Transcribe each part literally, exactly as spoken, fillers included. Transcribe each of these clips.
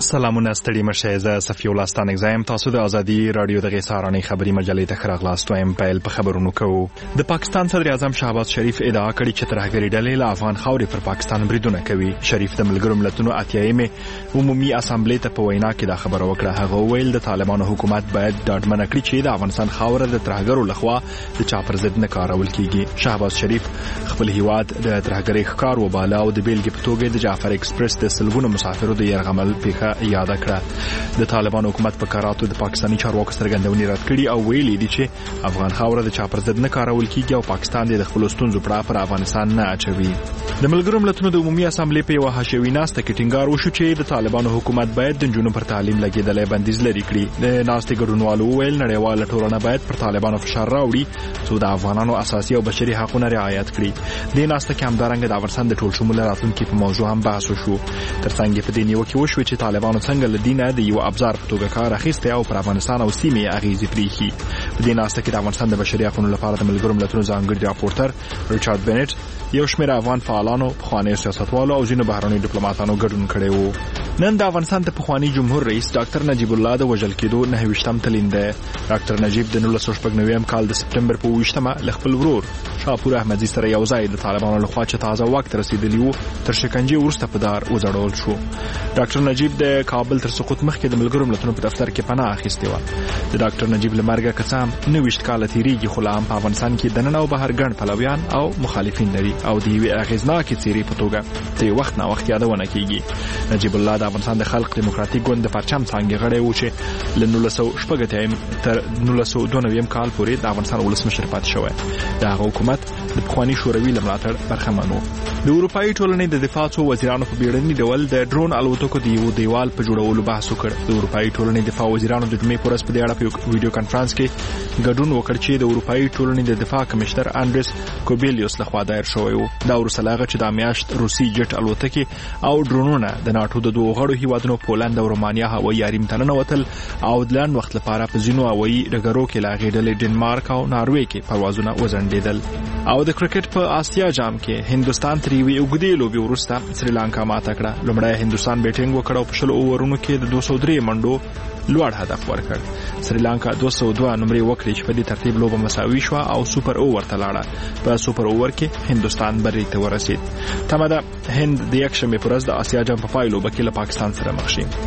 سلامونه ستړي مشه زه صفي الله ستانک زایم تاسو د ازادي رادیو د غیسارانې خبري مجلې ته خراغلاست وایم پیل په خبرونو کوو د پاکستان صدر اعظم شهباز شریف ادعا کړې چې ترهګری ډلې له افغان خاورې پر پاکستان بریدونه کوي. شریف د ملګرو ملتونو اتیایمې عمومي اسامبلې ته په وینا کې دا خبره وکړه. هغه ویل د طالبانو حکومت باید ډاډمن کړي چې د افغانستان خاوره د ترهګرو لخوا د چا پر ضد نه کارول کیږي. شهباز شریف خپل هیواد د ترهګری ښکار وباله او د بیلګې په توګه د جعفر ایکسپریس د سلګونو مسافرو د یرغمل پیښه یاد کړه. د طالبانو حکومت په کاراتو د پاکستاني چارواکو څرګندونې رد کړي او ویلي دي چې افغان خاوره د چا پر ضد نه کارول کیږي او پاکستان د خپل ستونزو په اړه پر افغانستان نه اچوي. د ملګرو ملتونو د عمومي اسامبلې په یو حاشیوي ناسته کې ټینګار وشو چې د طالبانو حکومت باید د جنونو پر تعلیم لګیدلې بندیز لري کړي. د ناستې ګډونوالو ویل نړیواله ټولنه باید پر طالبانو فشار راوړي څو د افغانانو اساسي او بشري حقوقونه رعایت کړي. د ناسته کې همدارنګه د افغانستان د ټول شموله راتلونکي په موضوع هم بحث وشو. ترڅنګ په دې نیوکه وشو چې طالبانو څنګه لدینه د یو ابزار په توګه کار اخیسته او پر افغانستان او سیمې اغیزې پریخي. په دې ناسته کې د افغانستان د بشري حقوقو لپاره د ملګرو ملتونو ځانګړي راپورټر ریچارډ بنټ، یو شمېر افغان فعالانو، پخوانیو سیاستوالو او ځینو بهرنیو ډیپلوماټانو ګډون کړی وو. نن د افغانستان د پخوانی جمهور رئیس ډاکټر نجیب الله د وژل کېدو نهه ویشتم تلین دی. ډاکټر نجیب د نولس سوه شپږ نوي کال د سپټمبر په اووه ل خپل ورور شاپور احمدزي سره یو ځای د طالبانو لخوا چې تازه وخت رسیدلی وو تر شکنجې وروسته په دار وځړول شو. ډاکټر نجیب د کابل تر سقوط مخکې د ملګرو ملتونو په دفتر کې پناه اخیستې و. د ډاکټر نجیب له مرګه قسم نهه ویشت کاله تیریږي خو لا هم په افغانستان کې د نن او بهر ګڼ پلویان او مخالفین لري او د یوې اغیزناکې څیرې په توګه د وخت نه وخت یادونه کیږي. نجیب الله د افغانستان د خلق دیموکراتیک ګوند د پرچم څانګې غړی و چې له نولس سوه شپږ اتیا تر نولس سوه دوه نوي کال پورې د افغانستان ولسمشر پاتې شوی. د هغه حکومت د پخواني شوروي له ملاتړ برخمن و. د اروپایي ټولنې د دفاع څو وزیرانو په بیړني ډول د ډرون الوتکو د یو دیوال په جوړولو بحث وکړ. د اروپایي ټولنې دفاع وزیرانو د جمعې په ورځ په دې اړه په ویډیو کانفرنس کې ګډون وکړ چې د اروپایي ټولنې د دفاع کمشنر انډریس کوبیلیوس لخوا دایر شوی و. دا وروسته له هغه چې د میاشت روسي جټ الوتکې او ډرونونه د ناټو د دوه غړو هیوادونو پولند او رومانیا هوایي حریم ته ننوتل او د لنډ وخت لپاره په ځینو هوایي ډګرو کې له هغې ډلې ډنمارک او ناروې کې پروازونه وځنډېدل. او د کرکټ په آسیا جام کې هندستان تر یوې اوږدې لوبې وروسته سریلانکا ماته کړه. لومړی هندستان بیټینګ وکړ او په شلو اوورونو کې د دوه سوه درې منډو لوړ هدف ورکړ. سریلانکا دوه سوه دوه نمرې وکړې چې په دې ترتیب لوبه مساوي شوه او سوپر اوور ته لاړه. په سوپر اوور کې هندستان بری ته ورسید. تمه ده هند د یکشنبې په ورځ د آسیا جام په پای لوبه کې له پاکستان سره مخ شي.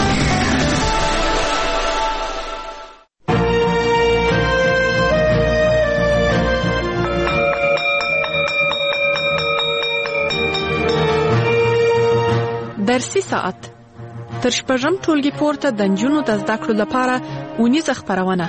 درسي ساعت تر شپږم ټولګي پورته د نجونو د زده کړو لپاره اونیزه خپرونه.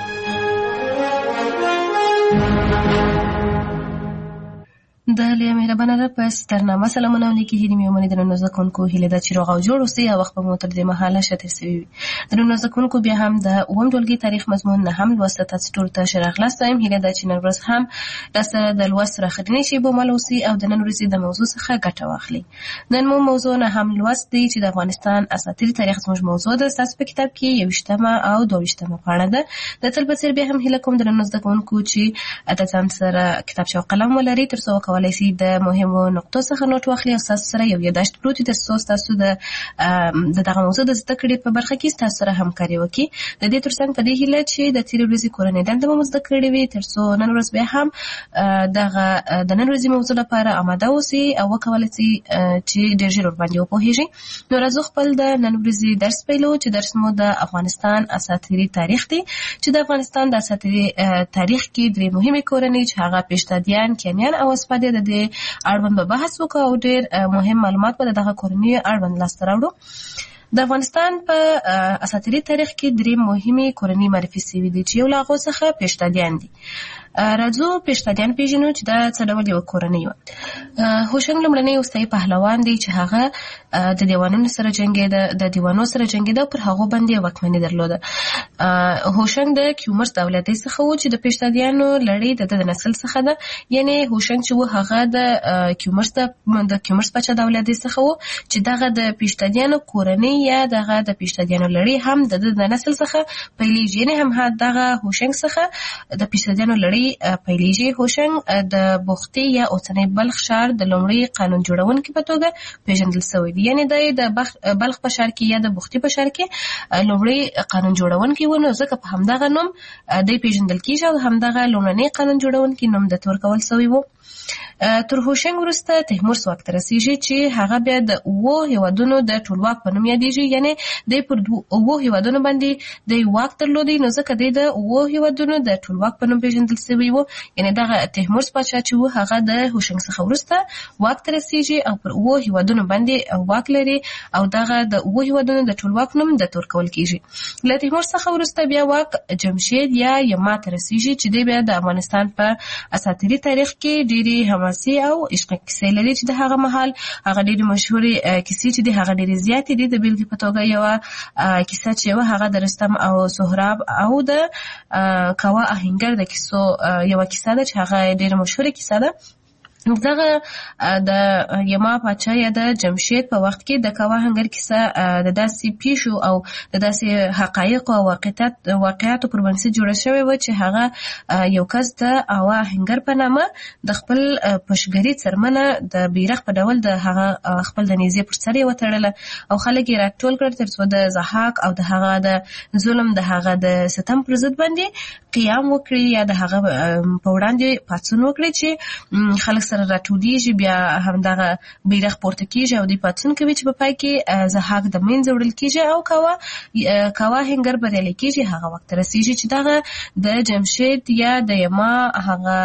د لیا مهربانه ده په سترنامه سلامونه ولیکي چې د میومنې د ننو زده کوونکو هیله ده چې روغ او جوړ اوسئ او وخت به مو تر دې مهاله ښه تېر سوی وي. د ننو زده کوونکو بیا هم د اووم ټولګي تاریخ مضمون نهم لوست ته تاسو ټولو ته ښه راغلاست وایم. هیله ده چې نن ورځ هم تاسو د لوست راخدنې شی بومل اوسئ او د نن ورځې د موضوع څخه ګټه واخلئ. نن مو موضوع نهم لوست دی چې د افغانستان اساطیري تاریخ زموږ موضوع ده. ستاسو په کتاب کې یوویشتمه او دوه ویشتمه پاڼه ده. د تل په څېر بیا هم هیله کوم د ننو زده کوونکو چې د ځان سره کتابچه او قلم ولري تر څو وکولای شي د مهمو نقطو څخه نوٹ واخلي او تاسو سره یو یاداشت پروت وي ترڅو تاسو د د دغه موضوع د زده کړې په برخه کې تاسو سره همکاري وکړي. د دې ترڅنګ په دې هیله چې د تیرې ورځې کورنۍ دنده مو زده کړې وي ترڅو نن ورځ بیا هم دغه د نن ورځې موضوع لپاره آماده اوسئ او وکولای شئ چې ډېر ژر ورباندې وپوهیږئ. نو راځو خپل د نن ورځې درس پیلو چې درس مو د افغانستان اساطیري تاریخ دی چې د افغانستان د اساطیري تاریخ کې درې مهمې کورنۍ چې هغه پیشتادیان، کیانیان او اسپادیه د دې اړوند به بحث وکړو او ډېر مهم معلومات به دغه کورنۍ اړوند لاسته راوړو. د افغانستان په اساطیري تاریخ کې درې مهمې کورنۍ معرفي شوي دي چې یو له هغو څخه پیشتادیان دي. راځو پیشتادیان پیژنو چې دا څه ډول یوه کورنۍ وه. هوشنګ لومړنی اوسنی پهلوان دی چې هغه د دیوانونو سره جنګېده، د دیوانو سره جنګېده او پر هغو باندې یې واکمني درلوده. هوشنګ د کیومرث د اولادۍ څخه و چې د پیشتادیانو لړۍ د ده د نسل څخه ده. یعنې هوشنګ چې و هغه د کیومرث د کیومرث پاچا د اولادۍ څخه و چې دغه د پیشتادیانو کورنۍ یا دغه د پیشتادیانو لړۍ هم د ده د نسل څخه پیلېږي. یعنې هم دغه هوشنګ څخه د پیشتادیانو لړۍ لومړی پیلېږي. هوشنګ د بوختي یا اوسنی بلخ ښار د لومړي قانون جوړونکي په توګه پیژندل شوی دی. یعنې دی د بلخ په ښار کې یا د بوختي په ښار کې لومړی قانون جوړونکي و، نو ځکه په همدغه نوم دی پیژندل کېږي او همدغه لومړنی قانون جوړونکي نوم د تور کول شوی و. تر هوشنګ وروسته تیمور واک ته رسېږي چې هغه بیا د اوو هېوادونو د ټولواک په نوم یادېږي. یعنې دی پر اوو هېوادونو باندې دی واک درلودی، نو ځکه دی د اوو هېوادونو د ټولواک په نوم پیژندل شوی و. یعنې دغه تیمور پاچا چې و هغه د هوشنګ څخه وروسته واک ته رسېږي او پر اوو هېوادونو باندې واک لري او دغه د اوو هېوادونو د ټولواک نوم د تور کول کېږي. له تیمور څخه وروسته بیا واک جمشید یا یما ته رسېږي چې دی بیا د افغانستان په اساطیري تاریخ کې ډېرې حماسي او عشق کیسې لري چې د هغه مهال هغه ډېرې مشهورې کیسې چې د هغه ډېرې زیاتې دي. د بېلګې په توګه یوه کیسه چې وه هغه د رستم او سهراب او د کاوه آهنګر د کیسو یوه کیسه ده چې هغه ډېره مشهوره کیسه ده. دغه د یما پاچا یا د جمشید په وخت کې د کاوه آهنګر کیسه د داسې پیښو او د داسې حقایقو او واقعیت واقعیاتو پر بنسټ جوړه شوې وه چې هغه یو کس د کاوه آهنګر په نامه د خپل پشګري څرمنه د بیرغ په ډول د هغه خپل د نیزې پر سر یې وتړله او خلک یې راټول کړل تر څو د ضحاک او د هغه د ظلم د هغه د ستم پر ضد باندې قیام وکړي یا د هغه په وړاندې پاڅون وکړي چې خلک سره راټولیږي، بیا همدغه بیرغ پورته کېږي او دوی پاڅون کوي چې په پای کې ضحاک د منځه وړل کېږي او کاوه کاوه آهنګر بریالی کېږي. هغه وخت ته رسېږي چې دغه د جمشید یا د یما هغه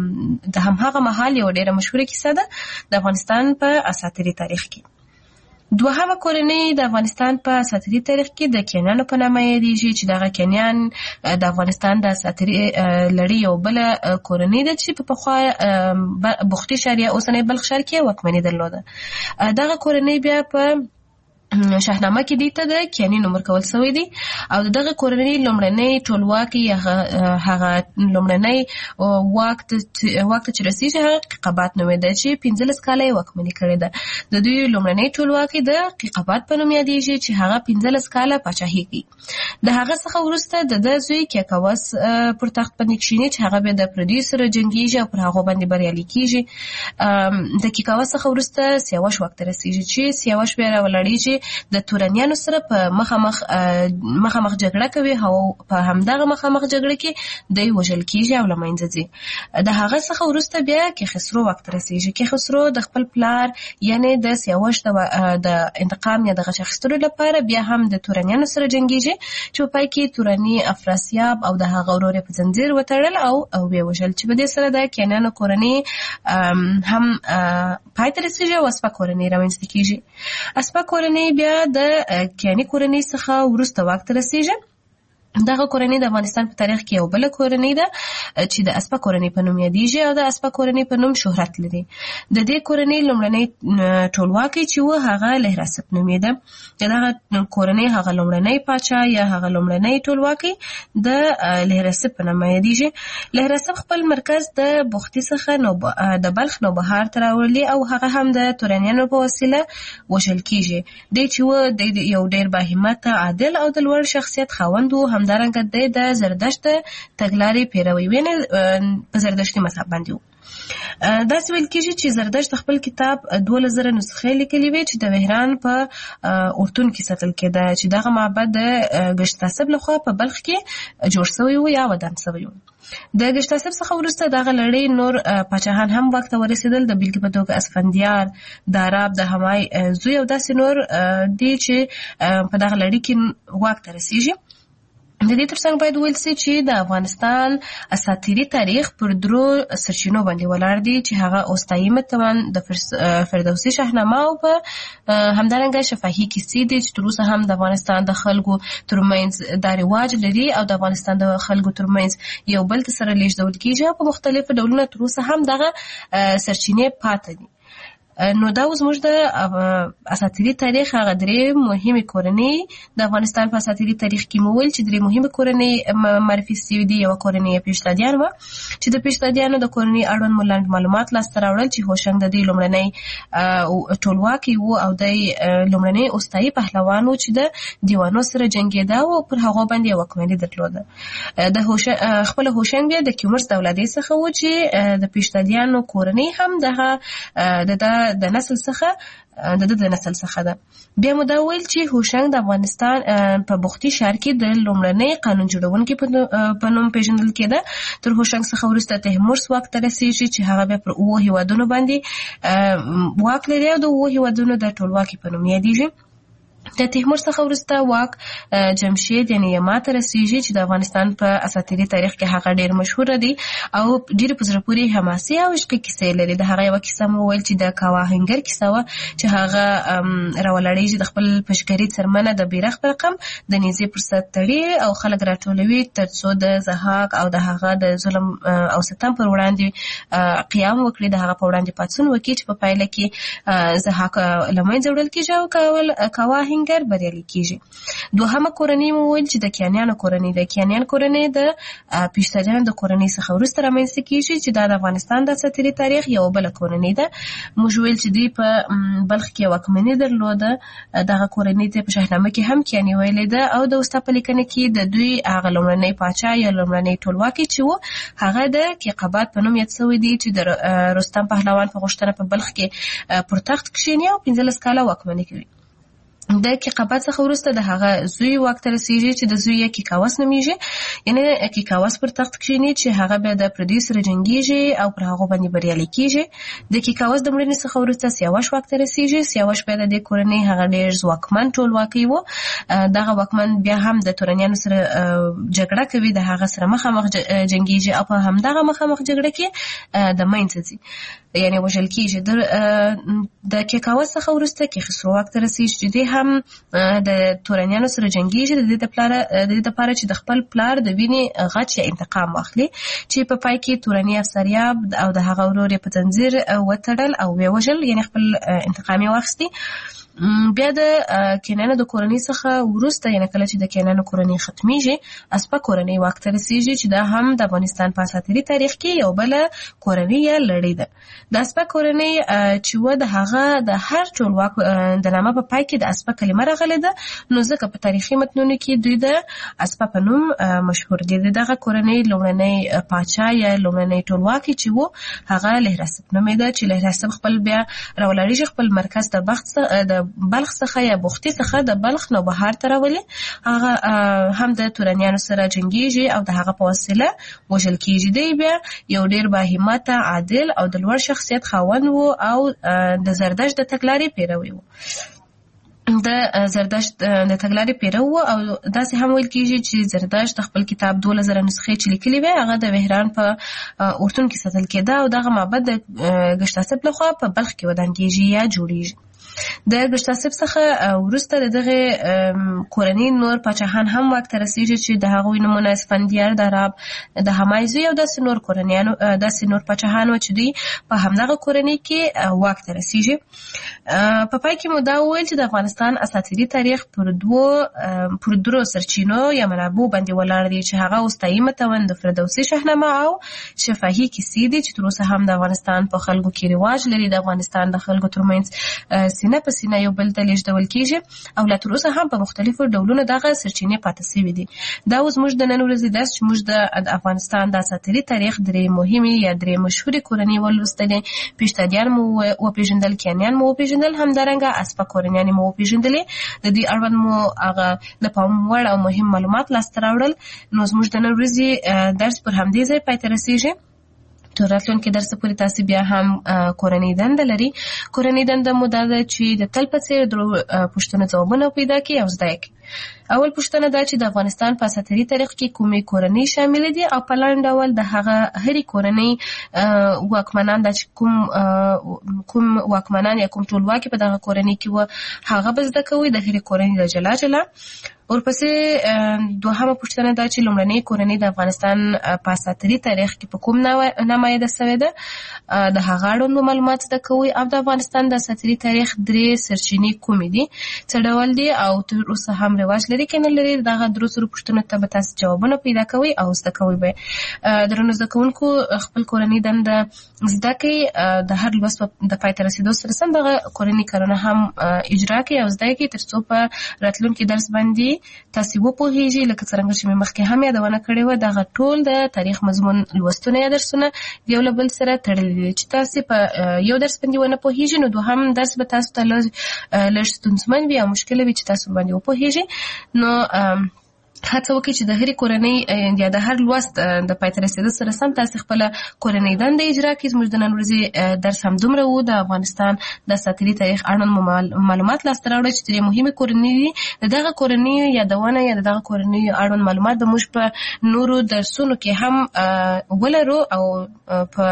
د همهغه مهال یوه ډېره مشهوره کیسه ده د افغانستان په اساطیري تاریخ کې. دوهمه کورنۍ د افغانستان په اساطیري تاریخ کې د کینیانو په نامه یادېږي چې دغه کینیان د افغانستان د اساطیري لړۍ یو بله کورنۍ ده چې په پخوا بوختي ښار یا اوسنی بلخ ښار کې واکمني درلوده. دغه کورنۍ بیا په شاهنامه کې دې ته د کیاني نوم ورکول شوی دی او دغه کورنۍ لومړنی ټولواکي هغه لومړنی واک ته چې رسېږي هغه قیقبات نومېده چې پنځلس کاله یې واکمني کړې ده. د دوی لومړنی ټولواکي د قیقبات په نوم یادېږي چې هغه پنځلس کاله پاچاهي کوي. د هغه څخه وروسته د ده زوی کیکاوس پر تخت باندې کښېني چې هغه بیا د پردیو سره جنګېږي او پر هغو باندې بریالي کېږي. د کیکاوس څخه وروسته سیاوش واک ته رسېږي چې سیاوش بیا راولاړېږي د تورنیانو سره په مخامخ مخامخ جګړه کوي او په همدغه مخامخ جګړه کې دی وژل کېږي او له منځه ځي. د هغه څخه وروسته بیا کیخسرو واک ته رسېږي. کیخسرو د خپل پلار یعنې د سیاوش د انتقام یا د غچ اخیستلو لپاره بیا هم د تورنیانو سره جنګېږي چې په پای کې تورني افراسیاب او د هغه ورور یې په زنځیر وتړل او ویې وژل چې په دې سره د کینیانو کورنۍ هم پای ته رسېږي او اسپه کورنۍ رامنځته کېږي. اسپه کورنۍ بیا د کیاني کورنۍ څخه وروسته واک ته رسېږي. دغه کورنۍ د افغانستان په تاریخ کې یو بله کورنۍ ده چې د اسپه کورنۍ په نوم یادېږي او د اسپه کورنۍ په نوم شهرت لري. د دې کورنۍ لومړنی ټولواکی چې و هغه لهراسپ نومېده. د دغه کورنۍ هغه لومړنی پاچا یا هغه لومړنی ټولواکی د لهراسپ په نامه یادېږي. لهراسپ خپل مرکز د بوختي څخه د بلخ نوبهار ته راولي او هغه هم د تورنیانو په وسیله وژل کېږي. دی چې و د یو ډېر باهمته عادل او د لوړ شخصیت خاوند و. همدارنګه دی د زردشت تګلارې پیروي وینې په زردشتي مذهب باندې و. داسې ویل کېږي چې زردشت خپل کتاب دولس زره نسخې لیکلي وې چې د وهران په اورتون کې ساتل کېده چې دغه معبد د ګشتاسب لخوا په بلخ کې جوړ شوی و یا ودان شوی و. د ګشتاسب څخه وروسته دغه لړۍ نور پاچاهان هم واک ته ورسېدل. د بېلګې په توګه اسفندیار، داراب، د همای زوی او داسې نور دي چې په دغه لړۍ کې واک ته رسېږي. د دې ترڅنګ باید وویل سي چې د افغانستان اساطیري تاریخ پر درو سرچینو باندې ولاړ دی چې هغه اوستایي متن د فردوسي شاهنامه او په همدارنګه شفاهي کیسې دي چې تر اوسه هم د افغانستان د خلکو ترمنځ دا رواج لري او د افغانستان د خلکو ترمنځ یو بل سره لیږدول کېږي او په مختلفو ډولونو تر اوسه هم دغه سرچینې پاتې دي. نو دا اوس موږ د اساطیري تاریخ هغه درې مهمې کورنۍ د افغانستان په اساطیري تاریخ کې مو ویل چې درې مهمې کورنۍ معرفي سوي دي. یوه کورنۍ پیشتادیان وه چې د پیشتادیانو د کورنۍ اړوند مو لنډ معلومات لاسته راوړل چې هوشنګ د دوی لومړنی ټولواکي و او د لومړنی اوستایي پهلوان و چې د دیوانو سره جنګېده او پر هغو باندې واکمني درلوده. د خپله هوشنګ بیا د کیومرس دولادۍ څخه و چې د پیشتادیانو کورنۍ هم دغه د د نسل څخه د د نسل څخه ده. بیا مو دا ویل چې هوشنګ د افغانستان په بختي ښار کې د لومړنۍ قانون جوړونکي په نوم پیژندل کېده. تر هوشنګ څخه وروسته تیمورس واک ته رسېږي چې هغه بیا پر اووه هېوادونو باندې واک لري او د اووه هېوادونو د ټولواکي په نوم یادېږي. د تیمور څخه وروسته واک جمشید یعنی یما ته رسېږي چې د افغانستان په اساطیري تاریخ کې هغه ډېر مشهوره دی او ډېرې په زړه پورې حماسي او عشقي کیسې لري. د هغه یوه کیسه مو ویل چې د کاواهنګر کیسه وه چې هغه راولاړېږي د خپل پشکري څرمنه د بیرغ په رقم د نیزې پر سر تړي او خلک راټولوي تر څو د ضحاک او د هغه د ظلم او ستم پر وړاندې قیام وکړي، د هغه په وړاندې پاڅون وکړي چې په پایله کې ضحاک له منځه وړل کېږي او کاواهنګر بریالي کېږي. دوهمه کورنۍ مو ویل چې د کیانیانو کورنۍ ده. کیانیان کورنۍ د پیشتادیانو د کورنۍ څخه وروسته رامنځته کېږي چې دا د افغانستان د اساطیري تاریخ یوه بله کورنۍ ده. موږ ویل چې دوی په بلخ کې واکمني درلوده. دغه کورنۍ ته په شاهنامه کې هم کیاني ویلې ده او د وستا په لیکنه کې د دوی هغه لومړنی پاچا یا لومړنی ټولواکي چې و هغه د کیقباد په نوم یاد شوی دی چې د رستم پهلوان په غوښتنه په بلخ کې پر تخت کښېني او پنځلس کاله واکمني کوي. د کیقباد څخه وروسته د هغه زوی واک ته رسېږي چې د زوی یې کیکاوس نومیږي، یعنې کیکاوس پر تخت کښېني چې هغه بیا د پردیو سره جنګېږي او پر هغو باندې بریالي کېږي. د کیکاوس د مړینې څخه وروسته سیاوش واک ته رسېږي. سیاوش بیا د دې کورنۍ هغه ډېر ځواکمن ټولواکی و. دغه واکمن بیا هم د تورنیانو سره جګړه کوي، د هغه سره مخامخ جنګېږي او په همدغه مخامخ جګړه کې د منځه ځي یعنې وژل کېږي. د کیکاوس څخه وروسته کیخسرو واک ته رسېږي چې دی هم د تورنیانو سره جنګېږي د دې دپاره چې د خپل پلار د وینې غچ یا انتقام واخلي، چې په پای کې تورني افسریاب او د هغه ورور یې په زنځیر وتړل او ویې وژل، یعنې خپل انتقام یې واخیستي. بیا د کینانو د کورنۍ څخه وروسته یعنې کله چې د کینانو کورنۍ ختمیږي اسپه کورنۍ واک ته رسېږي چې دا هم د افغانستان په اساطیري تاریخ کې یو بله کورنۍ یا لړۍ ده. د اسپه کورنۍ چې و د هغه د هر ټولواک د نامه په پای کې د اسپه کلمه راغلې ده، نو ځکه په تاریخي متنونو کې دوی د اسپه په نوم مشهور دي. دغه کورنۍ لومړنی پاچا یا لومړنی ټولواکي چې و هغه لهراسب نومېده، چې لهراسب خپل بیا راولاړېږي خپل مرکز د بخت د بلخ څخه یا بختي څخه د بلخ نوبهار ته راولي. هغه هم د تورنیانو سره جنګېږي او د هغه په وسیله وژل کېږي. دی بیا یو ډېر باهمته، عادل او د لوړ شخصیت خاوند و او د زردشت د تګلارې پیروي و. د زردشت د تګلارې پیرو او داسې هم ویل کېږي چې زردشت خپل کتاب دوله زره نسخې چې لیکلي وی هغه د وهران په اورتون کې ساتل کېده او دغه معبد د ګشتاسب لخوا په بلخ کې ودان کېږي یا جوړېږي. د ګشتاسب څخه وروسته د دغه کورنۍ نور پاچاهان هم واک ته رسېږي چې د هغوی نومونه اسفندیار، د راب، د همای زوی او داسې نور کورنیانو داسې نور پاچاهان و چې دوی په همدغه کورنۍ کې واک ته رسېږي. په پای کې مو دا وویل چې د افغانستان اساطیري تاریخ پر دوو پر درو سرچینو یا منابعو باندې ولاړ دی چې هغه اوستایي متون د فردوسي شاهنامه او شفاهي کیسې دي چې تر اوسه هم د افغانستان په خلکو کې رواج لري. د افغانستان د خلکو ترمنځ سینه په سینه یو بل ته لیږدول کېږي او لا تر اوسه هم په مختلفو ډولونو دغه سرچینې پاتې سوي دي. دا اوس موږ د نن ورځې درس چې موږ د افغانستان د اساطیري تاریخ درې مهمې یا درې مشهورې کورنۍ ولوستلې. پیشتادیان مو وپېژندل، کیانیان مو وپېژندل، همدارنګه اسپه کورنیانې مو وپېژندلې. د دې اړوند مو هغه د پام وړ او مهم معلومات لاسته راوړل. نو زموږ د نن ورځې درس پر همدې ځای پای ته رسېږي. تر راتلونکي درس پورې تاسو بیا هم کورنۍ دنده لري. کورنۍ دنده مو دا ده چې د تل په څېر درو پوښتنو ځوابونه پیدا کړئ او زده یې کړئ. اول پوښتنه دا چې د افغانستان په اساطیري تاریخ کې کومې کورنۍ شامل دي او په لاندې ډول د هغه هرې کورنۍ واکمنان دا چې کوم کوم واکمنان یا کوم ټولواکي په دغه کورنۍ کې و هغه به زده کوئ د هرې کورنۍ د جلا جلا. ورپسې دوهمه پوښتنه دا چې لومړنۍ کورنۍ د افغانستان په اساطیري تاریخ کې په کوم نمایده سوې ده د هغه اړوند معلومات زده کوئ او د افغانستان د اساطیري تاریخ درې سرچینې کومې دي څه ډول دي او تر اوسه هم رواج لري که نه لري. دغه درو سرو پوښتنو ته به تاسو جوابونه پیدا کوئ او زده کوئ به. درنو زده کوونکو خپل کورنۍ دنده زده کړئ د هر لوست د پای ته رسېدو سره سم دغه کورنۍ کارونه هم اجرا کړئ او زده کړئ تر څو په راتلونکي درس باندې تاسو وپوهیږئ. لکه څرنګه چې مې مخکې هم یادونه کړې وه دغه ټول د تاریخ مضمون لوستونه یا درسونه یو له بل سره تړلي دي چې تاسو په یو درس باندې ونه پوهیږئ نو دوهم درس به تاسو ته لږ ستونزمن وي او مشکله وي چې تاسو باندې وپوهیږئ. نو هڅه وکړئ چې د هرې کورنۍ یا د هر لوست د پای ته رسېدو سره سم تاسو خپله کورنۍ دنده اجرا کړئ. زموږ د نن ورځې درس همدومره و. د افغانستان د اساطیري تاریخ اړوند معلومات لاسته راوړئ چې درې مهمې کورنۍ دي. د دغه کورنیو یادونه یا د دغه کورنیو اړوند معلومات به موږ په نورو درسونو کې هم ولرو او په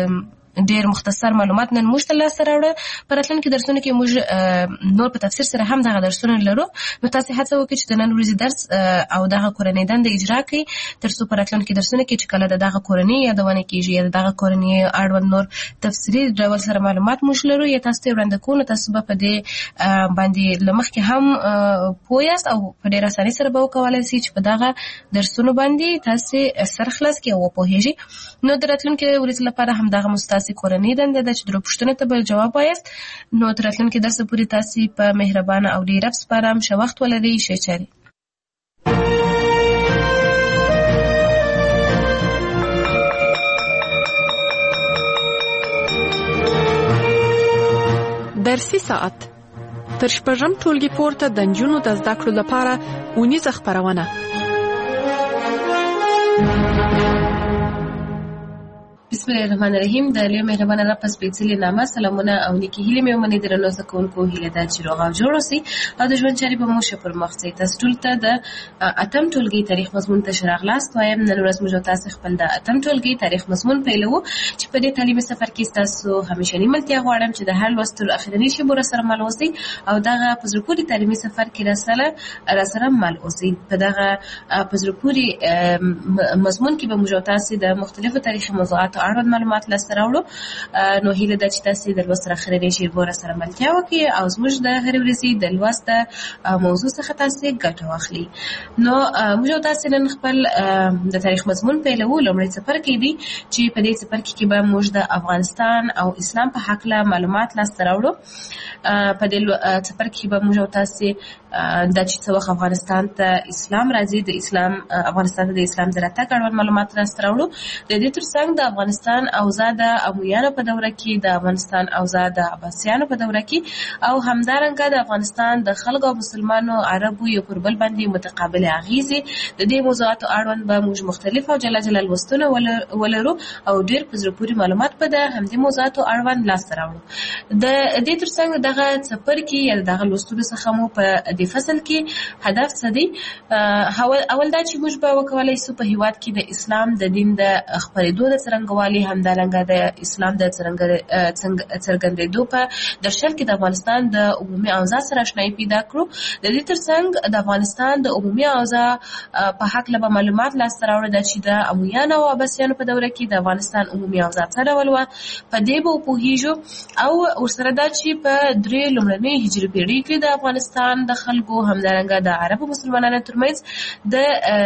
ډېر مختصر معلومات نن موږ ته لاسته راوړه. په راتلونکي درسونو کې موږ نور په تفسیر سره هم دغه درسونه لرو. نو تاسو هڅه وکړئ چې د نن ورځې درس او دغه کورنۍ دنده اجرا کړئ تر څو په راتلونکي درسونو کې چې کله د دغه کورنۍ یادونه کېږي یا د دغه کورنۍ اړوند نور تفسیري ډول سره معلومات موږ لرو یا تاسو ته وړاندې کوو نو تاسو به په دې باندې له مخکې هم پوه یاست او په ډېره اسانۍ سره به وکولی شئ چې په دغه درسونو باندې تاسو سر خلاص کړئ او وپوهیږئ. نو د راتلونکي ورځې لپاره همدغه مستاسې کورنۍ دنده ده چې درو پوښتنو ته به جواب وایاست. نو تر راتلونکي درسه پورې تاسو په مهربانه او ډېر رب سپارم. ښه وخت ولرئ. ښې چارې. درسي ساعت تر شپږم ټولګي پورته د نجونو د زده کړو لپاره اونیزه خپرونه. بسم الله الرحمن الرحیم. د لوی مهربانه رب په سپېڅلي نامه سلامونه او نیکې هیلې مې ومنئ. درنو زده کوونکو هیله ده چې روغ او جوړ اوسئ او د ژوند چارې به مو ښه پر مخ ځئ. تاسو ټولو ته د اتم ټولګي تاریخ مضمون ته ښه راغلاست وایم. نن ورځ موږ تاسو خپل د اتم ټولګي تاریخ مضمون پیلوو چې په دې تعلیمي سفر کې تاسو همیشني ملتیا غواړم چې د هر لوست تر اخرنۍ شیبو راسره مل اوسئ او دغه په زړه پورې تعلیمي سفر کې راسره راسره مل اوسئ. په دغه په زړه پورې مضمون کې به موږ تاسو د مختلفو تاریخي موضوعاتو اړوند معلومات لاسته راوړو. نو هیله ده چې تاسو د لوست تر اخرنۍ شیبو راسره ملتیا وکړئ او زموږ د هرې ورځې د لوست موضوع څخه تاسو ګټه واخلئ. نو موږ تاسو نن خپل د تاریخ مضمون پیلوو. لومړی څپرکی دی چې په دې څپرکي کې به موږ د افغانستان او اسلام په هکله معلومات لاسته راوړو. په دې څپرکي به موږ تاسو دا چې څه وخت افغانستان ته اسلام راځي د اسلام افغانستان ته د اسلام د راتګ اړوند معلومات لاسته راوړو. د دې ترڅنګ د افغانستان اوضاع د امویانو په دوره کې د افغانستان اوضاع د عباسیانو په دوره کې او همدارنګه د افغانستان د خلکو او مسلمانو عربو یو پر بل باندې متقابل اغیزې د دې موضوعاتو اړوند به موږ مختلف او جلا جلا لوستونه ولرو او ډېر په زړه پورې معلومات به د همدې موضوعاتو اړوند لاسته راوړو. د دې ترڅنګ دغه څپرکي یا دغه لوستونو څخه مو په دې فصل کې هدف څه دی؟ اول دا چې موږ به وکولای شو په هیواد کې د اسلام د دین د خپرېدو د څرنګوالي همدارنګه د اسلام د څرګندېدو په درشل کې د افغانستان د عمومي اوضاع سره آشنایي پیدا کړو. د دې ترڅنګ د افغانستان د عمومي اوضاع په هکله به معلومات لاسته راوړو دا چې د امویانو او عباسیانو په دوره کې د افغانستان عمومي اوضاع څه ډول وه په دې به وپوهیږو او ورسره دا چې په درې لومړنۍ هجري پېړۍ کې د افغانستان د خلکو همدارنګه د عربو مسلمانانو ترمنځ د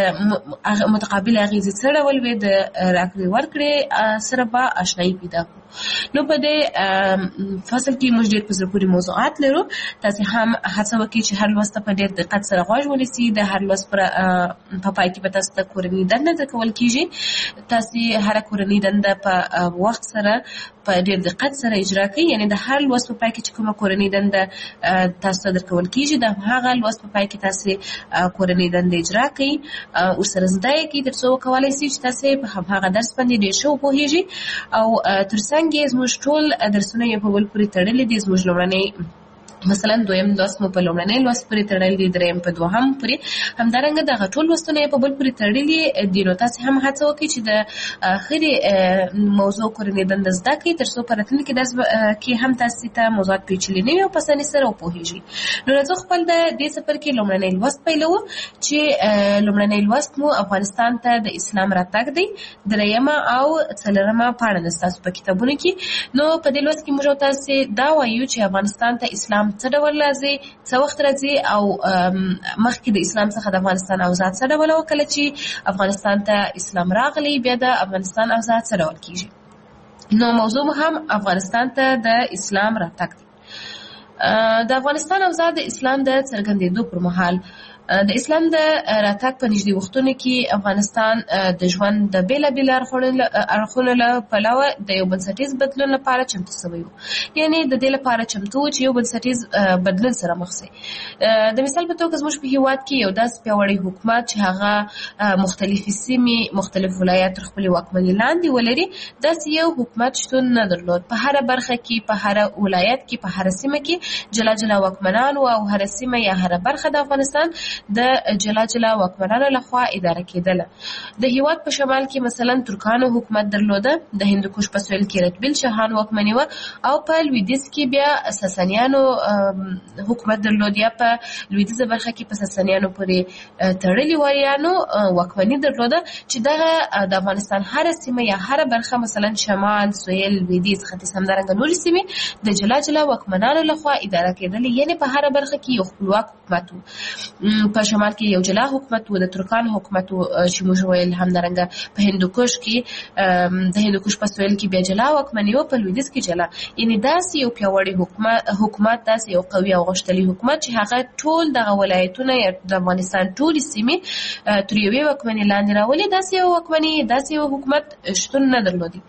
متقابل اغیزې څه ډول وې د راکړې ورکړې سره به آشنایي پیدا کړو. نو په دې فصل کې موږ ډېر په زړه پورې موضوعات لرو. تاسو هم هڅه وکړئ چې هر لوست په ډېر دقت سره غوږ ونیسئ. د هر لوست په پای کې به تاسو ته کورنۍ دنده زده کول کېږي. تاسو هره کورنۍ دنده په وخت سره په ډېر دقت سره اجرا کړئ. یعنې د هر لوست په پای کې چې کومه کورنۍ دنده تاسو ته درکول کېږي د هغه لوست په پای کې تاسو کورنۍ دنده اجرا کړئ ورسره زده یې کړئ تر څو وکولی شئ چې تاسو په همهغه درس باندې ډېر ښه وپوهیږئ او تر څنګ یې زموږ ټول درسونه یو په بل پورې تړلي دي. زموږ لومړنی مثلا دویم لوست مو په لومړنۍ لوست پورې تړلی دی، دریم په دوهم پورې، همدارنګه دغه ټول لوستونه یې په بل پورې تړلي دي. نو تاسې هم هڅه وکړئ چې د اخري موضوع کورنۍ دنده زده کړئ، تر څو په راتلونکي درس کې هم تاسې ته موضوعات پیچلي نه وي او په اسانۍ سره وپوهېږئ. نو راځو خپل د دې څپرکي لومړنی لوست پیلوو، چې لومړنی لوست مو افغانستان ته د اسلام راتګ دی، دریمه او څلورمه پاڼه ده ستاسو په کتابونو کې. نو په دې لوست کې موږ تاسې دا وایو چې افغانستان ته اسلام څه ډول راځي، څه وخت راځي، او مخکې د اسلام څخه د افغانستان اوضاع څه ډول وه، کله چې افغانستان ته اسلام راغلی بیا د افغانستان اوضاع څه ډول کېږي. نو موضوع مو هم افغانستان ته د اسلام راتګ دی. د افغانستان اوضاع د اسلام د څرګندېدو پر مهال د اسلام د راتګ په نږدې وختونو کې افغانستان د ژوند د بېلابېلو اړخونو له پلوه د یو بنسټیز بدلون لپاره چمتو سوی و. یعنې د دې لپاره چمتو و چې یو بنسټیز بدلون سره مخ شي. د مثال په توګه زموږ په هېواد کې یو داسې پیاوړی حکومت چې هغه مختلفې سیمې، مختلف ولایات تر خپلې واکمنۍ لاندې ولري، داسې یو حکومت شتون نه درلود. په هره برخه کې، په هره ولایت کې، په هره سیمه کې جلا جلا واکمنان و، او هره سیمه یا هره برخه د افغانستان د جلا جلا واکمنانو لخوا اداره کېدله. د هیواد په شمال کې مثلا ترکانو حکومت درلوده، د هندوکش په سویل کې رتبیل شاهان واکمني وه، او په لویدیځ کې بیا ساسانیانو حکومت درلود، یا په لویدیځه برخه کې په ساسانیانو پورې تړلي وریانو واکمني درلوده، چې دغه د افغانستان هره سیمه یا هره برخه مثلا شمال، سویل، لویدیځ، ختیځ، همدارنګه نورې سیمې د جلا جلا واکمنانو لخوا اداره کېدلې. یعنې په هره برخه کې یو خپلواک حکومت و. په شمال کې یو جلا حکومت و، د ترکانو حکومت و چې موږ ویل، همدارنګه په هندوکش کې د هندوکش په سویل کې بیا جلا واکمني و، په لویدیځ کې جلا. یعنې داسې یو پیاوړی حکومت، داسې یو قوي او غښتلی حکومت چې هغه ټول دغه ولایتونه یا د افغانستان ټولې سیمې تر یوې واکمنۍ لاندې راولي، داسې یو واکمني، داسې یو حکومت شتون نه درلودی.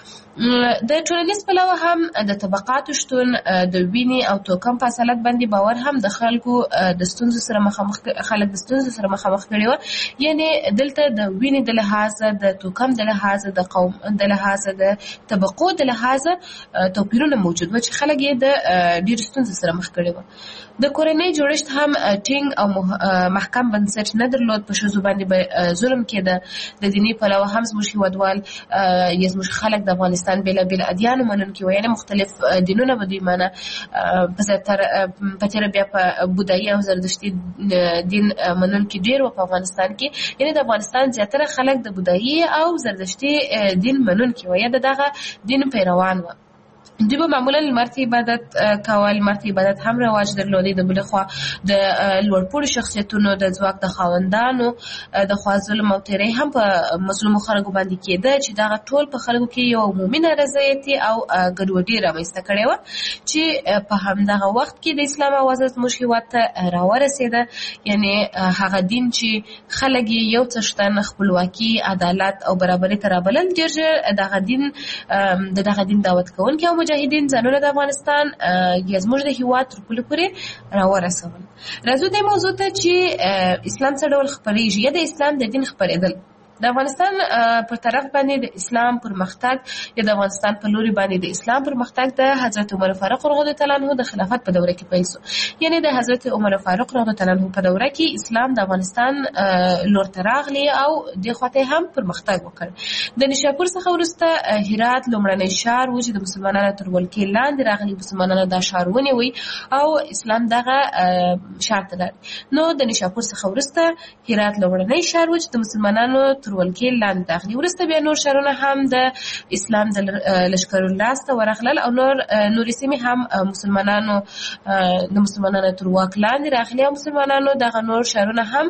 د ټولنیز پلوه هم د طبقاتو شتون، د وینې او توکم په اصالت باندې باور هم د خلکو د ستونزو سره مخامخ خلک د ستونزو سره مخامخ کړي وو. یعنې دلته د وینې د لحاظه، د توکم د لحاظه، د قوم د لحاظه، د طبقو د لحاظه توپیرونه موجود و چې خلک یې د ډېرو ستونزو سره مخ کړي وو. د کورنۍ جوړښت هم ټینګ او محکم بنسټ نه درلود، په ښځو باندې به ظلم کېده. د دیني پلوه هم زموږ هېوادوال یا زموږ خلک د افغانستان بېلابېل ادیانو منونکي وو، یعنې مختلف دینونه به دوی منه. په زیاتره په تېره بیا په بودایي او زردشتي دین منونکي ډېر وو په افغانستان کې. یعنې د افغانستان زیاتره خلک د بودایي او زردشتي دین منونکي وو یا د دغه دین پیروان وو. دوی به معمولا لمر ته عبادت کول، لمر ته عبادت هم رواج درلودی. د بلې خوا د لوړپوړو شخصیتونو د ځواک د خاوندانو د خوا ظلم او تېری هم په مظلومو خلکو باندې کېده، چې دغه ټول په خلکو کې یو عمومي نارضایتي او ګډوډي رامنځته کړې وه، چې په همدغه وخت کې د اسلام اوازه زموږ هېواد ته راورسېده. یعنې هغه دین چې خلک یې یو څه شتن خپلواکي، عدالت او برابري ته رابلل، ډېر ژر دغه دین د دغه دین دعوت کوونکي او مجاهدین ځانونه د افغانستان یا زموږ د هېواد تر پولې پورې راورسول. راځو دې موضوع ته چې اسلام څه ډول خپرېږي یا د اسلام د دین خپرېدل. د افغانستان پر طرف باندې د اسلام پرمختګ یا د افغانستان په لوري باندې د اسلام پرمختګ د حضرت عمر فاروق رضی الله تعالی عنه د خلافت په دوره کې پیل شو. یعنې د حضرت عمر فاروق رضی الله تعالی عنه په دوره کې اسلام د افغانستان لور ته راغلی او د خواته هم پرمختګ وکړ. د نشاپور څخه وروسته هرات لومړنی ښار و چې د مسلمانانو تر ولکې لاندې راغلی. مسلمانانو دا ښار ونیوی او اسلام دغه ښار ته لاړ. نو د نشاپور څخه وروسته هرات لومړنی ښار و چې د مسلمانانو تر ولکې لاندې داخلي. وروسته بیا نور ښارونه هم د اسلام د لښکرو لاسته ورغلل او نور نورې سیمې هم مسلمانانو د مسلمانانو تر واک لاندې راغلي او مسلمانانو دغه نور ښارونه هم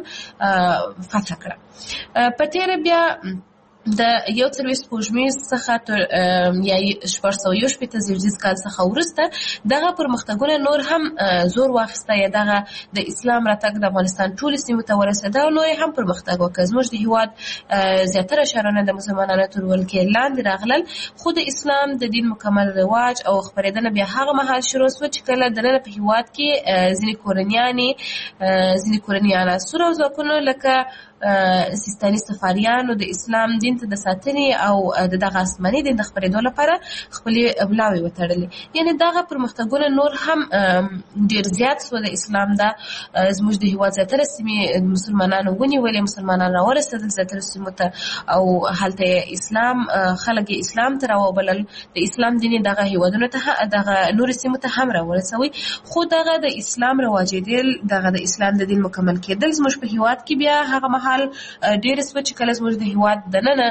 فتح کړه. په تېره بیا د یو څلوېښت سپوږمیز څخه تر یا شپږ سوه یو شپېته زېږدیز کال څخه وروسته دغه پرمختګونه نور هم زور واخیسته، یا دغه د اسلام راتګ د افغانستان ټولې سیمو ته ورسېده او نور هم پرمختګ وکړ. زموږ د هېواد زیاتره ښارونه د مسلمانانو تر ولکې لاندې راغلل، خو د اسلام د دین مکمل رواج او خپرېدنه بیا هغه مهال شروع شوه چې کله دننه په هېواد کې ځینې کورنیانې ځینې کورني عناصر او ځواکونه لکه سیستاني سفاریانو د اسلام دین ته د ساتنې او د دغه آسماني دین د خپرېدو لپاره خپلې ملاوې وتړلې. یعنې دغه پرمختګونه نور هم ډېر زیات سو. د اسلام دا زموږ د هېواد زیاتره سیمې مسلمانانو ونیولې، مسلمانان راورسېدل زیاتره سیمو ته او هلته اسلام خلک اسلام ته راوبلل. د اسلام دین دغه هیوادونو ته دغه نور سیمو ته هم راورسوي. خو دغه د اسلام رواجېدل، دغه د اسلام د دین مکمل کېدل زموږ په هیواد کې بیا هغه مهال ډېر سوه چې کله زموږ د هیواد دننه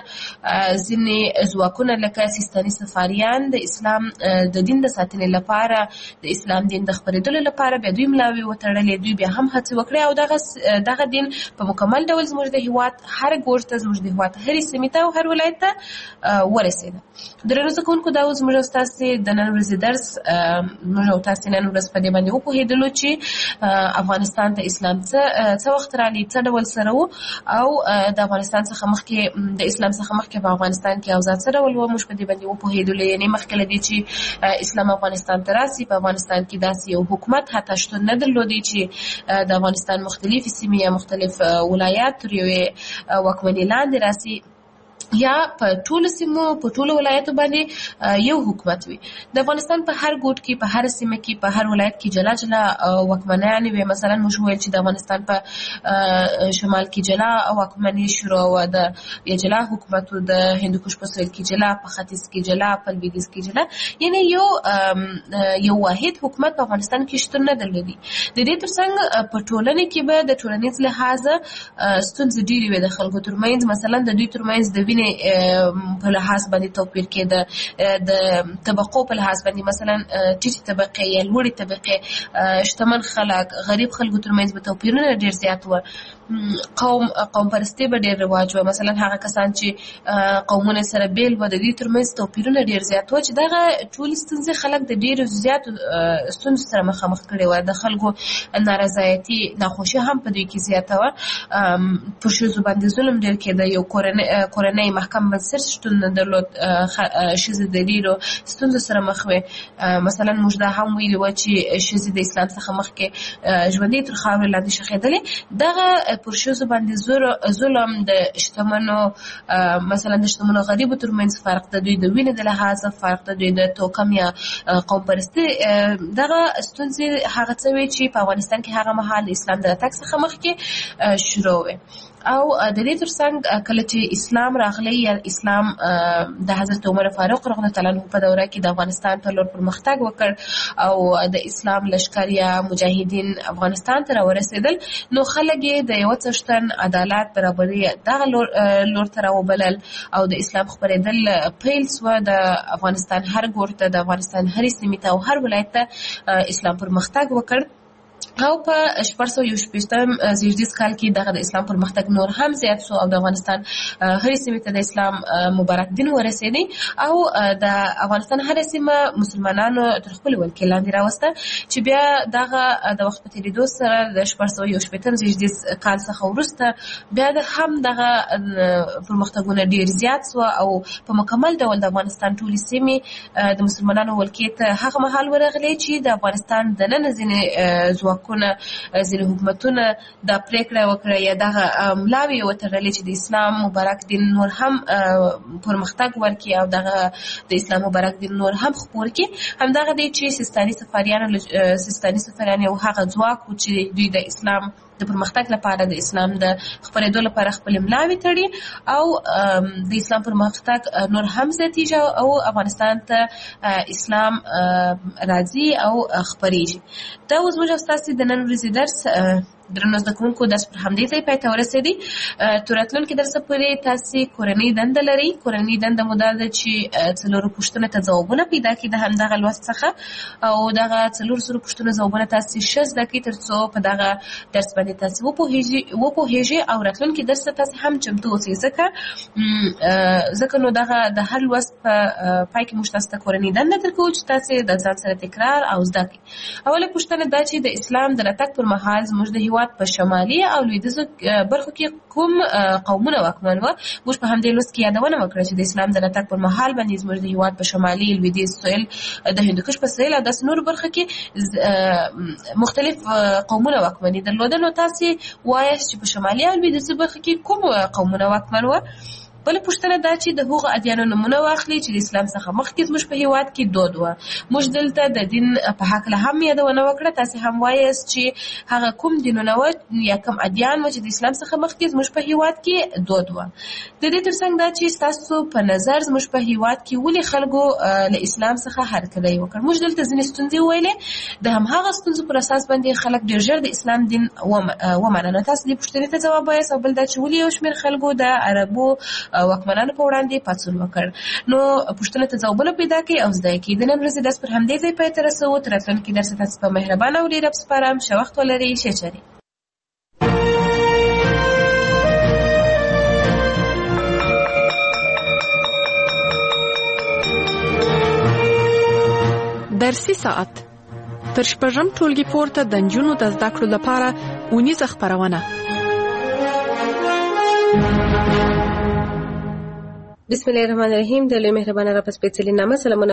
ځینې ځواکونه لکه سیستاني سفاریان د اسلام د دین د ساتنې لپاره، د اسلام دین د خپرېدلو لپاره بیا دوی ملاوې وتړلې. دوی بیا هم هڅې وکړې او دغه دغه دین په مکمل ډول زموږ د هیواد هر ګوټ ته، زموږ د هیواد هرې سیمې ته او هر ولایت ته ورسېده. درنو زده کوونکو، دا اوس زموږ او ستاسې د نن ورځې درس موږ او تاسې نن ورځ په دې باندې وپوهېدلو چې افغانستان ته اسلام څه څه وخت راغلی، څه ډول سره و او د افغانستان څخه مخکې د اسلام څخه مخکې په افغانستان کې اوضاع څه ډول وه. موږ په دې باندې وپوهېدلو. یعنې مخکې له دې چې اسلام افغانستان ته راسي، په افغانستان کې داسې یو حکومت حتی شتون نه درلودی چې د افغانستان مختلفې سیمې یا مختلف ولایات تر یوې واکمنۍ لاندې راسي یا په ټولو سیمو په ټولو ولایتو باندې یو حکومت وي. د افغانستان په هر ګوټ کې، په هر سیمه کې، په هر ولایت کې جلا جلا واکمنانې وي. مثلا موږ وویل چې د افغانستان په شمال کې جلا واکمني شروع وه، د یا جلا حکومت و، د هندوکش په سویل کې جلا، په ختیځ کې جلا، په لویدیځ کې جلا. یعنې یو یو واحد حکومت په افغانستان کې شتون نه درلودي. د دې ترڅنګ په ټولنه کې به د ټولنیز لحاظه ستونزې ډېرې وې د خلکو ترمنځ. مثلا د دوی ترمنځ د په لحاظ باندې توپیر کېده، د طبقو په لحاظ باندې، مثلا ټیټې طبقې یا لوړې طبقې، شتمن خلک، غریب خلکو ترمنځ به توپیرونه ډېر زیات وو. قوم قوم پرستي به ډېر رواج و. مثلا هغه کسان چې قومونه سره بیل وو، د دوی ترمنځ توپیرونه ډېر زیات وو چې دغه ټولې ستونزې خلک د ډېرو زیاتو ستونزو سره مخامخ کړي وو. د خلکو نارضایتي، ناخوښي هم په دوی کې زیاته وه. پر ښځو باندې ظلم ډېر کېده. یو کورنۍ محکم بنسټ شتون نه درلود. ښځې د ډېرو ستونزو سره مخ وې. مثلا موږ دا هم ویلي وه چې ښځې د اسلام څخه مخکې ژوندۍ تر خاورې لاندې ښخېدلې. دغه پر ښځو باندې ظلم د شتمنو، مثلا د شتمنو غریبو ترمنځ فرق، د دوی د وینې د لحاظه فرق، د دوی د توکم یا قوم پرستي، دغه ستونزې هغه څه وې چې په افغانستان کې هغه مهال د اسلام د راتګ څخه مخکې شروع وې. او د دې ترڅنګ کله چې اسلام راغلی یا اسلام د حضرت عمر فاروق رضی الله عنه په دوره کې د افغانستان په لور پرمختګ وکړ او د اسلام لښکر یا مجاهدین افغانستان ته راورسېدل، نو خلک یې د یوه څښتن عدالت، برابري دغه لور ته راوبلل او د اسلام خپرېدل پیل سوه. د افغانستان هر ګوټ ته، د افغانستان هرې سیمې ته او هر ولایت ته اسلام پرمختګ وکړ. او په شپږ سوه یو شپېتم زېږدیز کال کې دغه د اسلام پرمختګ نور هم زیات سو او د افغانستان هرې سیمې ته د اسلام مبارک دین ورسېدی او د افغانستان هره سیمه مسلمانانو تر خپلې ولکې لاندې راوسته، چې بیا دغه د وخت په تېرېدو سره د شپږ سوه یو شپېتم زېږدیز کال څخه وروسته بیا د هم دغه پرمختګونه ډېر زیات سوه او په مکمل ډول د افغانستان ټولې سیمې د مسلمانانو ولکې ته هغه مهال ورغلې چې د افغانستان دننه ځینې ځواکونه، ځینې حکومتونه دا پرېکړه وکړه یا دغه ملاوې یې وتړلې چې د اسلام مبارک دین نور هم پرمختګ ورکړي او دغه د اسلام مبارک دین نور هم خپور کړي. همدغه دی چې سیستاني سفاریان سیستاني سفاریان یو هغه ځواک و چې دوی د اسلام د پرمختګ لپاره، د اسلام د خپرېدو لپاره خپلې ملاوې تړي او د اسلام پرمختګ نور هم زیاتېږي او افغانستان ته اسلام راځي او خپرېږي. دا اوس موږ او ستاسې د نن ورځې درس درنو زده کوونکو درس پر همدې ځای پای ته ورسېدی. تر راتلونکي درسه پورې تاسې کورنۍ دنده لرئ. کورنۍ دنده مو دا ده چې څلورو پوښتنو ته ځوابونه پیدا کړي د همدغه لوست څخه او دغه څلور زرو پوښتنو ځوابونه تاسې ښه زده کړئ تر څو په دغه درس باندې تاسې وپوهېږئ وپوهېږئ او راتلونکي درس ته تاسې هم چمتو اوسئ. ځکه ځکه نو دغه د هر لوست په پای کې موږ تاسو ته کورنۍ دنده درکوو چې تاسې د ځان سره تکرار او زده کړئ. اوله پوښتنه دا چې د اسلام د راتګ پر مهال زموږ د هیواد په شمالي او لویدیځو برخو کې کوم قومونه واکمن وو. موږ په همدې لوست کې یادونه وکړه چې د اسلام د راتګ پر مهال باندې زموږ د هیواد په شمالي لویدیځ سویل د هندوکش په سویل او داسې نورو برخو کې مختلف قومونه واکمني درلوده. نو تاسې وایاست چې په شمالي او لویدیځو برخو کې کوم قومونه واکمن وو؟ بله پوښتنه دا چې د هغو ادیانو نومونه واخلي چې د اسلام څخه مخکې زموږ په هیواد کې دود وه. موږ دلته د دین په هکله هم یادونه وکړه. تاسې هم وایاست چې هغه کوم دینونه وه یا کوم ادیان وه چې د اسلام څخه مخکې زموږ په هیواد کې دود وه. د دې ترڅنګ دا چې ستاسو په نظر زموږ په هیواد کې ولې خلکو له اسلام څخه هرکلی وکړ؟ موږ دلته ځینې ستونزې وویلې، د همهغه ستونزو پر اساس باندې خلک ډېر ژر د اسلام دین ومنه. نو تاسو دې پوښتنې ته ځواب وایاست. او بل دا چې ولې یو شمېر خلکو د عربو واکمنانو په وړاندې پاڅون وکړ. نو پوښتنه ته ځوابونه پیدا کړئ او زده کړئ. د نن ورځې درس پر همدې ځای پای ته رسوو. تر راتلونکي درسه تاسو په مهربانه او ډېر سپارم. ښه وخت ولرئ. ښه چارې. درسي ساعت تر شپږم ټولګي پورته د نجونو د زده کړو لپاره اونیزه خپرونه. بسم الله الرحمن الرحیم. د لوی مهربانه رب سپېڅلي نامه سلامونه